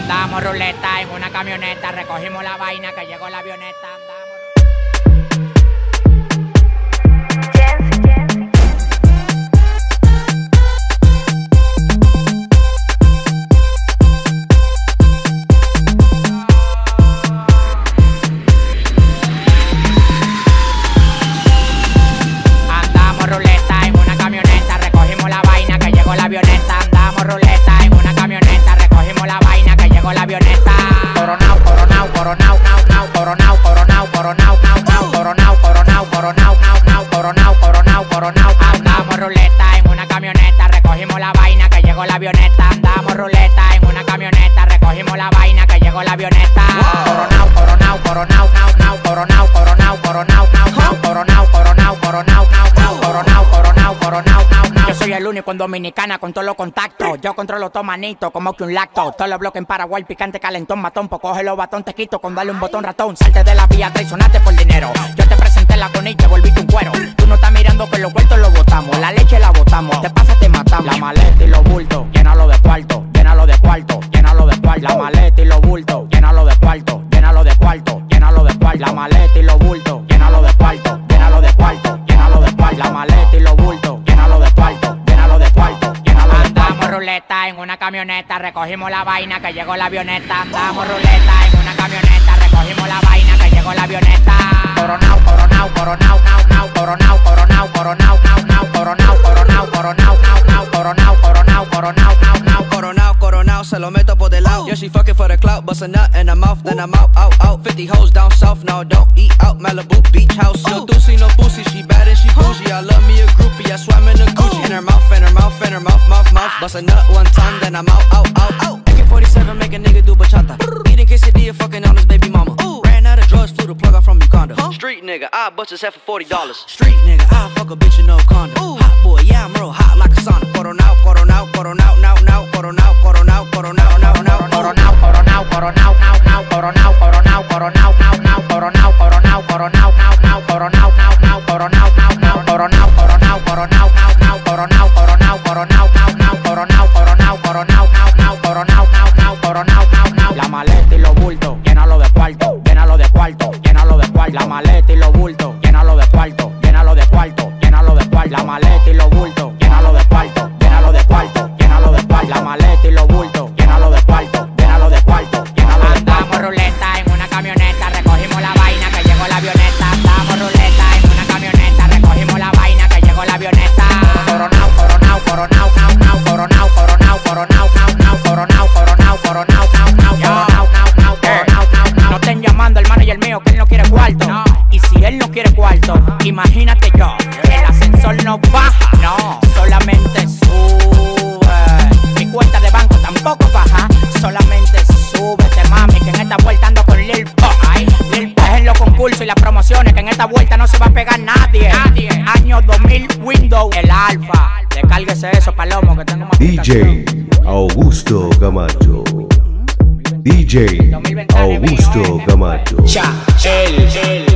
Andamos ruleta en una camioneta, recogimos la vaina que llegó la avioneta. Andamos ruleta en una camioneta, recogimos la vaina que llegó la avioneta. Andamos ruleta en una camioneta, recogimos la vaina que llegó la avioneta. Coronao, coronao, coronao, nao, nao, coronao, coronao, coronao, nao, nao, coronao, coronao, coronao, nao, nao, coronao, coronao, coronao. Andamos ruleta en una camioneta, recogimos la vaina que llegó la avioneta. Andamos ruleta en una camioneta, recogimos la vaina que llegó la avioneta. Coronao, coronao, coronao, nao, nao, coronao, coronao, coronao, nao, nao, coronao, coronao, coronao, nao, nao, coronao, coronao, coronao, nao, nao. Yo soy el único en Dominicana con todos los contactos. Yo controlo todo manito como que un lacto. Todos los bloques en Paraguay, picante, calentón, matón. Pues coge los batón, te quito con darle un botón ratón. Salte de la vía, traicionaste por dinero. Yo te presenté la coni y te volviste un cuero. Tú no estás mirando que los vueltos los botamos. La leche la botamos, te pasa, te matamos. La maleta y los bultos, llénalo de cuarto, llénalo de cuarto, llénalo de cuarto. La maleta y los bultos, llénalo de cuarto, llénalo de cuarto, llénalo de cuarto. La maleta y los bultos, llénalo de cuarto, llénalo de cuarto, llénalo de cuarto. La maleta y los bultos, llénalo de cuarto, llénalo de cuarto, llénalo de cuarto. Andamos ruleta en una camioneta, recogimos la vaina que llegó la avioneta. Andamos ruleta en una camioneta, recogimos la vaina que llegó la avioneta. Coronao, coronao, coronao, nao, nao, coronao, coronao, coronao, nao, nao, coronao, coronao, coronao, nao, nao, coronao, coronao, coronao, nao, nao. Coronao, coronao, se lo meto por del lado. Yeah, she fucking for the clout, bust a nut in her mouth, then I'm out, out, out. 50 hoes down south, no, don't eat out. Malibu beach house, no doozy, no pussy. She bad and she bougie, I love me a groupie. I swam in the Gucci, in her mouth, in her mouth, in her mouth, mouth, mouth. Bust a nut one time, then I'm out, out, out, out. AK-47 make a nigga do bachata. Eating quesadilla, fucking on his baby mama. Ran out of drugs, flew the plug out from Uganda. Street nigga, I bust his head for $40. Street nigga, I fuck a bitch in no condom. Hot boy, yeah, I'm real hot like a sauna. Coronao, coronao, coronao, now, now, coronao, coronao, coronao, now, now. Coronao, coronao, coronao, now, now, coronao, coronao, coronao, now, now, coronao, coronao, coronao, now, now, coronao, now, now, coronao, now, now, coronao, coronao, coronao, now, now, coronao, coronao, coronao, now, now, coronao, coronao, coronao, now, now, coronao, now, now, coronao, now, now. La maleta y los bultos, llénalo de cuarto, llénalo de cuarto, llénalo de cuarto. La maleta y los bultos, llénalo de cuarto, llénalo de cuarto, llénalo de cuarto. La maleta y los bultos, llénalo de cuarto, llénalo de cuarto, llénalo de cuarto. La maleta y los bultos, llénalo de cuarto, llénalo de cuarto, llénalo de cuarto. Andamos ruleta en una camioneta, recogimos la vaina que llegó la avioneta. Andamos ruleta en una camioneta, recogimos la vaina que llegó la avioneta. Coronao, coronao, coronao, nao, nao, coronao, coronao, coronao, nao, nao, coronao, coronao, coronao, nao, nao, coronao, nao, nao, coronao, nao, nao. No estén llamando al manager mío que él no quiere cuarto. Y si él no quiere cuarto, imagínate yo, el ascensor no baja, no, solamente sube. Mi cuenta de banco tampoco baja, solamente súbete, mami, que en esta vuelta ando con Lil Pop. Lil Pop es en los concursos y las promociones, que en esta vuelta no se va a pegar nadie. Año 2000, Windows, el Alfa. Descárguese eso, Palomo, que tengo más DJ Augusto Camacho. DJ Augusto Camacho. Cha, el